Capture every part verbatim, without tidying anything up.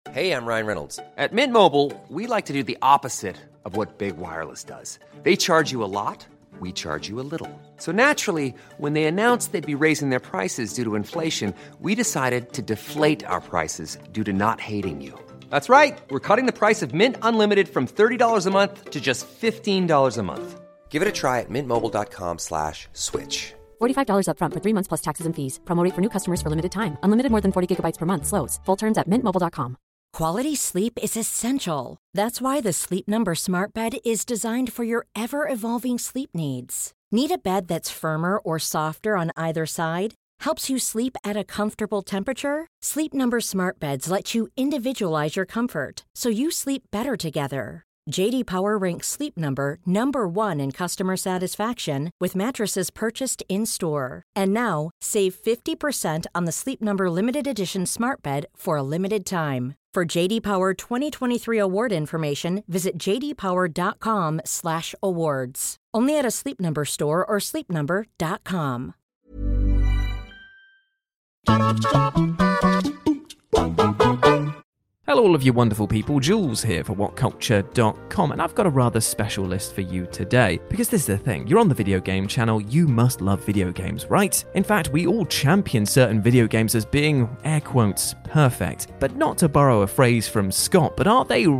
Hey, I'm Ryan Reynolds. At Mint Mobile, we like to do the opposite of what Big Wireless does. They charge you a lot, we charge you a little. So naturally, when they announced they'd be raising their prices due to inflation, we decided to deflate our prices due to not hating you. That's right. We're cutting the price of Mint Unlimited from thirty dollars a month to just fifteen dollars a month. Give it a try at mintmobile.com slash switch. forty-five dollars up front for three months plus taxes and fees. Promo rate for new customers for limited time. Unlimited more than forty gigabytes per month slows. Full terms at mint mobile dot com. Quality sleep is essential. That's why the Sleep Number Smart Bed is designed for your ever-evolving sleep needs. Need a bed that's firmer or softer on either side? Helps you sleep at a comfortable temperature? Sleep Number Smart Beds let you individualize your comfort, so you sleep better together. J D Power ranks Sleep Number number one in customer satisfaction with mattresses purchased in-store. And now, save fifty percent on the Sleep Number Limited Edition Smart Bed for a limited time. For J D Power twenty twenty-three award information, visit j d power dot com slash awards. Only at a Sleep Number store or sleep number dot com. Hello all of you wonderful people, Jules here for what culture dot com, and I've got a rather special list for you today, because this is the thing, you're on the video game channel, you must love video games, right? In fact, we all champion certain video games as being, air quotes, perfect, but not to borrow a phrase from Scott, but are they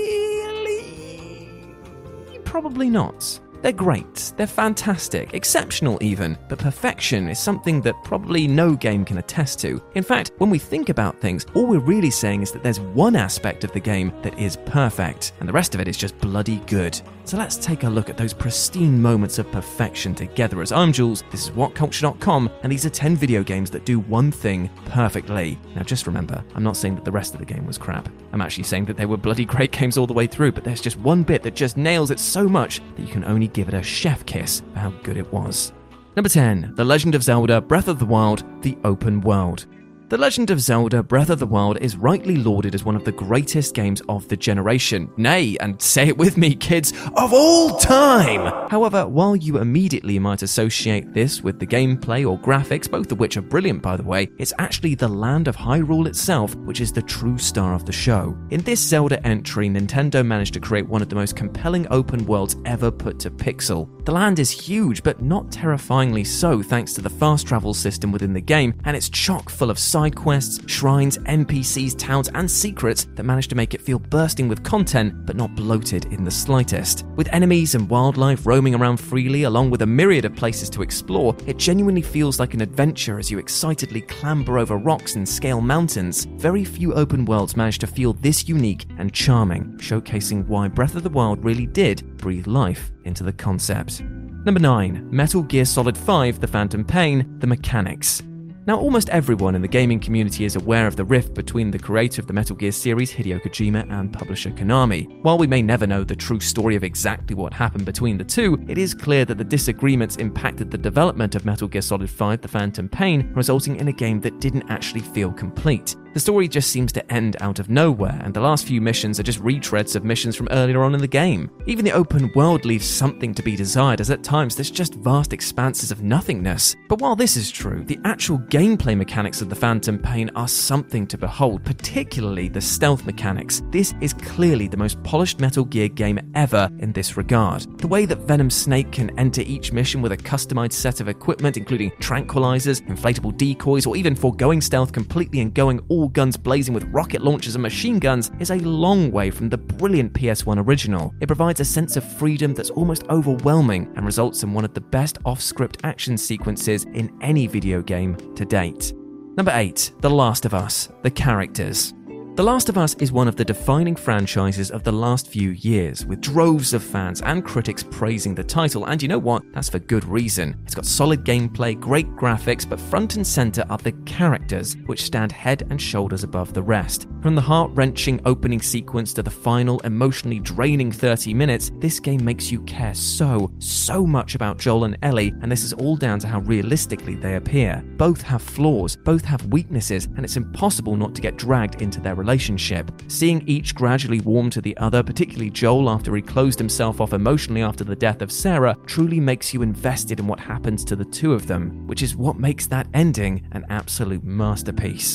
really? Probably not. They're great, they're fantastic, exceptional even, but perfection is something that probably no game can attest to. In fact, when we think about things, all we're really saying is that there's one aspect of the game that is perfect, and the rest of it is just bloody good. So let's take a look at those pristine moments of perfection together. As I'm Jules, this is what culture dot com, and these are ten video games that do one thing perfectly. Now just remember, I'm not saying that the rest of the game was crap. I'm actually saying that they were bloody great games all the way through, but there's just one bit that just nails it so much that you can only give it a chef kiss for how good it was. Number ten. The Legend of Zelda Breath of the Wild, the Open World. The Legend of Zelda Breath of the Wild is rightly lauded as one of the greatest games of the generation. Nay, and say it with me, kids, of all time! However, while you immediately might associate this with the gameplay or graphics, both of which are brilliant by the way, it's actually the land of Hyrule itself which is the true star of the show. In this Zelda entry, Nintendo managed to create one of the most compelling open worlds ever put to pixel. The land is huge, but not terrifyingly so thanks to the fast travel system within the game, and it's chock full of side quests, shrines, N P Cs, towns, and secrets that manage to make it feel bursting with content, but not bloated in the slightest. With enemies and wildlife roaming around freely, along with a myriad of places to explore, it genuinely feels like an adventure as you excitedly clamber over rocks and scale mountains. Very few open worlds manage to feel this unique and charming, showcasing why Breath of the Wild really did breathe life into the concept. Number nine. Metal Gear Solid five The Phantom Pain, The Mechanics. Now, almost everyone in the gaming community is aware of the rift between the creator of the Metal Gear series, Hideo Kojima, and publisher Konami. While we may never know the true story of exactly what happened between the two, it is clear that the disagreements impacted the development of Metal Gear Solid five The Phantom Pain, resulting in a game that didn't actually feel complete. The story just seems to end out of nowhere, and the last few missions are just retreads of missions from earlier on in the game. Even the open world leaves something to be desired, as at times there's just vast expanses of nothingness. But while this is true, the actual gameplay mechanics of the Phantom Pain are something to behold, particularly the stealth mechanics. This is clearly the most polished Metal Gear game ever in this regard. The way that Venom Snake can enter each mission with a customized set of equipment, including tranquilizers, inflatable decoys, or even foregoing stealth completely and going all guns blazing with rocket launchers and machine guns, is a long way from the brilliant P S one original. It provides a sense of freedom that's almost overwhelming and results in one of the best off-script action sequences in any video game to date. Number eight. The Last of Us, The Characters. The Last of Us is one of the defining franchises of the last few years, with droves of fans and critics praising the title, and you know what? That's for good reason. It's got solid gameplay, great graphics, but front and center are the characters, which stand head and shoulders above the rest. From the heart-wrenching opening sequence to the final, emotionally draining thirty minutes, this game makes you care so, so much about Joel and Ellie, and this is all down to how realistically they appear. Both have flaws, both have weaknesses, and it's impossible not to get dragged into their relationship. Seeing each gradually warm to the other, particularly Joel after he closed himself off emotionally after the death of Sarah, truly makes you invested in what happens to the two of them, which is what makes that ending an absolute masterpiece.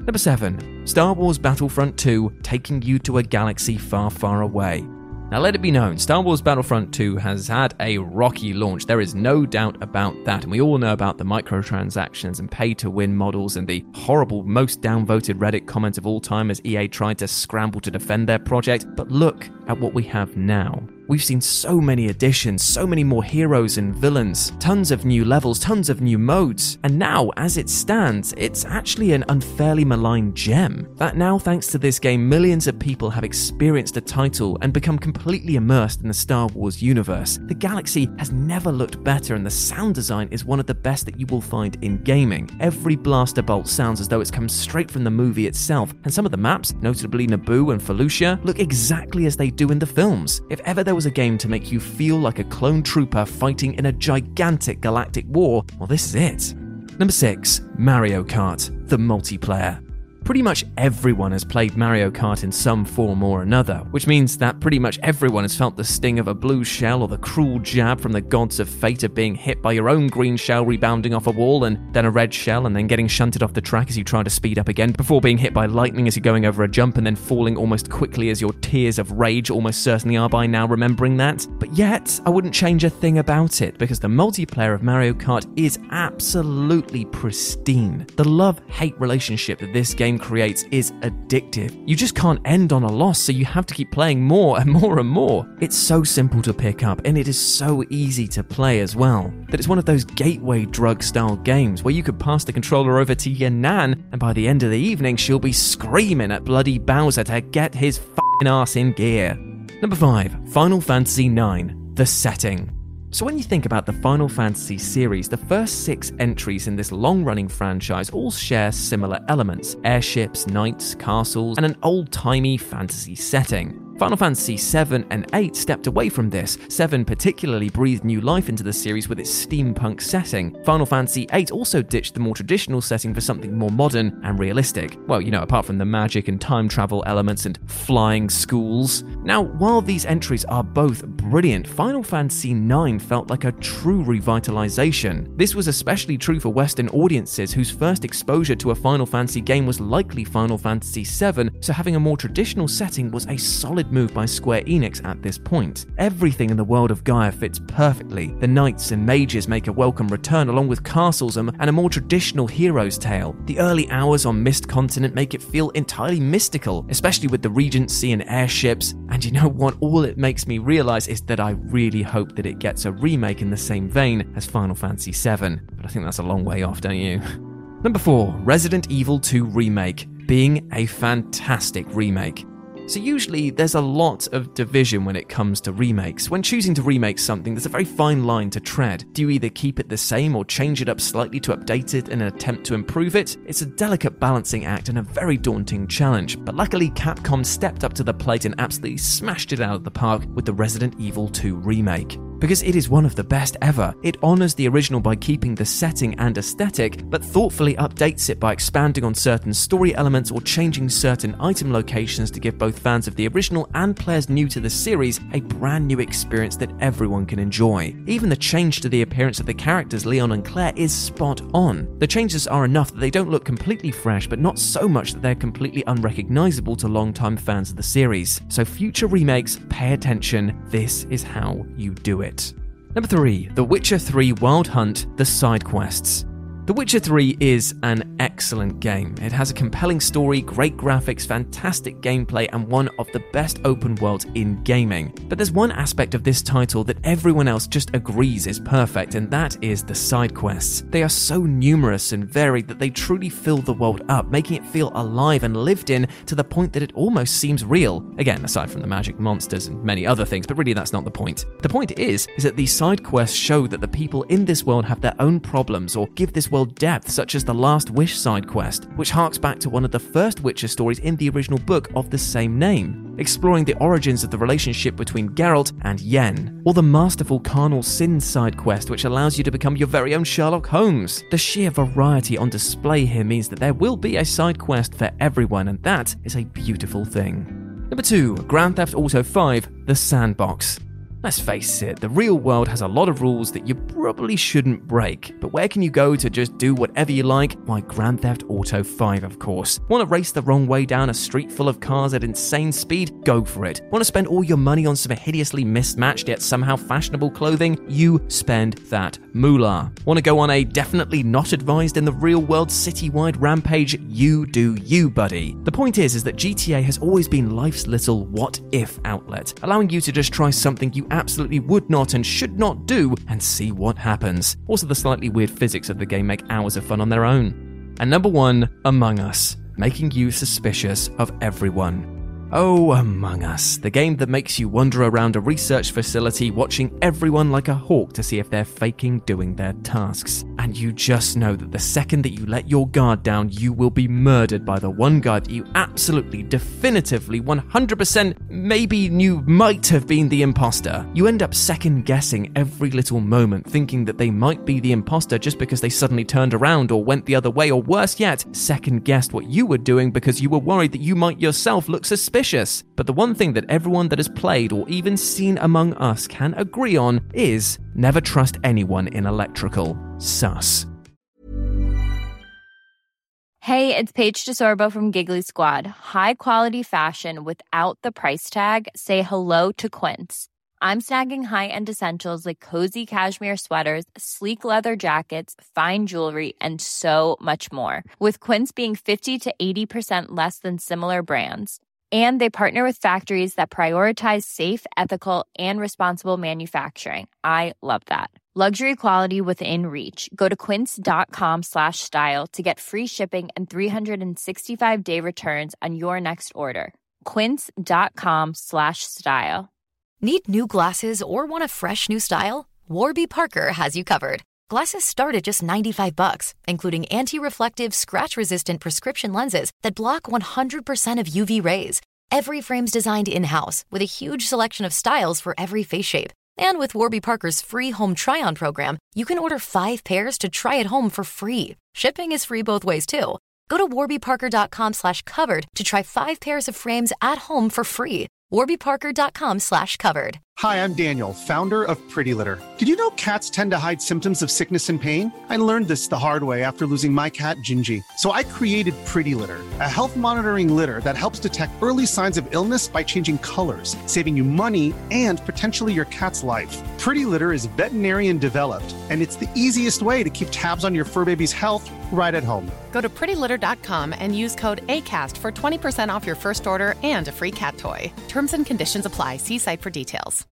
Number seven. Star Wars Battlefront two, taking you to a galaxy far, far away. Now let it be known, Star Wars Battlefront two has had a rocky launch. There is no doubt about that. And we all know about the microtransactions and pay-to-win models and the horrible, most downvoted Reddit comment of all time as E A tried to scramble to defend their project. But look at what we have now. We've seen so many additions, so many more heroes and villains, tons of new levels, tons of new modes, and now, as it stands, it's actually an unfairly maligned gem. That now, thanks to this game, millions of people have experienced the title and become completely immersed in the Star Wars universe. The galaxy has never looked better, and the sound design is one of the best that you will find in gaming. Every blaster bolt sounds as though it's come straight from the movie itself, and some of the maps, notably Naboo and Felucia, look exactly as they do in the films. If ever there was a game to make you feel like a clone trooper fighting in a gigantic galactic war, well, this is it. Number six. Mario Kart, the multiplayer. Pretty much everyone has played Mario Kart in some form or another, which means that pretty much everyone has felt the sting of a blue shell or the cruel jab from the gods of fate of being hit by your own green shell rebounding off a wall and then a red shell and then getting shunted off the track as you try to speed up again before being hit by lightning as you're going over a jump and then falling almost quickly as your tears of rage almost certainly are by now remembering that. But yet, I wouldn't change a thing about it because the multiplayer of Mario Kart is absolutely pristine. The love-hate relationship that this game creates is addictive. You just can't end on a loss, so you have to keep playing more and more and more. It's so simple to pick up, and it is so easy to play as well, that it's one of those gateway drug-style games where you could pass the controller over to your nan, and by the end of the evening, she'll be screaming at bloody Bowser to get his f***ing ass in gear. Number five. Final Fantasy nine, The Setting. So when you think about the Final Fantasy series, the first six entries in this long-running franchise all share similar elements: airships, knights, castles, and an old-timey fantasy setting. Final Fantasy seven and eight stepped away from this. seven particularly breathed new life into the series with its steampunk setting. Final Fantasy eight also ditched the more traditional setting for something more modern and realistic. Well, you know, apart from the magic and time travel elements and flying schools. Now, while these entries are both brilliant, Final Fantasy nine felt like a true revitalization. This was especially true for Western audiences whose first exposure to a Final Fantasy game was likely Final Fantasy seven, so having a more traditional setting was a solid move by Square Enix at this point. Everything in the world of Gaia fits perfectly. The knights and mages make a welcome return along with castles and a more traditional hero's tale. The early hours on Mist Continent make it feel entirely mystical, especially with the Regency and airships. And you know what? All it makes me realize is that I really hope that it gets a remake in the same vein as Final Fantasy seven. But I think that's a long way off, don't you? Number four. Resident Evil two Remake, being a fantastic remake. So usually there's a lot of division when it comes to remakes. When choosing to remake something, there's a very fine line to tread. Do you either keep it the same or change it up slightly to update it in an attempt to improve it? It's a delicate balancing act and a very daunting challenge, but luckily Capcom stepped up to the plate and absolutely smashed it out of the park with the Resident Evil two remake. Because it is one of the best ever. It honors the original by keeping the setting and aesthetic, but thoughtfully updates it by expanding on certain story elements or changing certain item locations to give both fans of the original and players new to the series a brand new experience that everyone can enjoy. Even the change to the appearance of the characters Leon and Claire is spot on. The changes are enough that they don't look completely fresh, but not so much that they're completely unrecognizable to longtime fans of the series. So future remakes, pay attention, this is how you do it. Number three. The Witcher three Wild Hunt, The Side Quests. The Witcher three is an excellent game. It has a compelling story, great graphics, fantastic gameplay, and one of the best open worlds in gaming. But there's one aspect of this title that everyone else just agrees is perfect, and that is the side quests. They are so numerous and varied that they truly fill the world up, making it feel alive and lived in to the point that it almost seems real. Again, aside from the magic monsters and many other things, but really that's not the point. The point is, is that these side quests show that the people in this world have their own problems or give this world depth, such as the Last Wish side quest, which harks back to one of the first Witcher stories in the original book of the same name, exploring the origins of the relationship between Geralt and Yen, or the masterful Carnal Sin side quest, which allows you to become your very own Sherlock Holmes. The sheer variety on display here means that there will be a side quest for everyone, and that is a beautiful thing. Number two. Grand Theft Auto five, The Sandbox. Let's face it, the real world has a lot of rules that you probably shouldn't break. But where can you go to just do whatever you like? Why, Grand Theft Auto five, of course. Want to race the wrong way down a street full of cars at insane speed? Go for it. Want to spend all your money on some hideously mismatched yet somehow fashionable clothing? You spend that moolah. Want to go on a definitely not advised in the real world citywide rampage? You do you, buddy. The point is, is that G T A has always been life's little what-if outlet, allowing you to just try something you absolutely would not and should not do and see what happens. Also, the slightly weird physics of the game make hours of fun on their own. And number one, Among Us, making you suspicious of everyone. Oh, Among Us, the game that makes you wander around a research facility watching everyone like a hawk to see if they're faking doing their tasks. And you just know that the second that you let your guard down, you will be murdered by the one guy that you absolutely, definitively, one hundred percent maybe knew might have been the imposter. You end up second guessing every little moment, thinking that they might be the imposter just because they suddenly turned around or went the other way, or worse yet, second guessed what you were doing because you were worried that you might yourself look suspicious. But the one thing that everyone that has played or even seen Among Us can agree on is never trust anyone in electrical. Sus. Hey, it's Paige DeSorbo from Giggly Squad. High quality fashion without the price tag. Say hello to Quince. I'm snagging high-end essentials like cozy cashmere sweaters, sleek leather jackets, fine jewelry, and so much more. With Quince being fifty to eighty percent less than similar brands. And they partner with factories that prioritize safe, ethical, and responsible manufacturing. I love that. Luxury quality within reach. Go to quince.com slash style to get free shipping and three sixty-five day returns on your next order. Quince.com slash style. Need new glasses or want a fresh new style? Warby Parker has you covered. Glasses start at just ninety-five bucks, including anti-reflective, scratch-resistant prescription lenses that block one hundred percent of U V rays. Every frame's designed in-house with a huge selection of styles for every face shape. And with Warby Parker's free home try-on program, you can order five pairs to try at home for free. Shipping is free both ways, too. Go to warbyparker.com slash covered to try five pairs of frames at home for free. warbyparker.com slash covered. Hi, I'm Daniel, founder of Pretty Litter. Did you know cats tend to hide symptoms of sickness and pain? I learned this the hard way after losing my cat, Gingy. So I created Pretty Litter, a health monitoring litter that helps detect early signs of illness by changing colors, saving you money and potentially your cat's life. Pretty Litter is veterinarian developed, and it's the easiest way to keep tabs on your fur baby's health right at home. Go to pretty litter dot com and use code ACAST for twenty percent off your first order and a free cat toy. Terms and conditions apply. See site for details.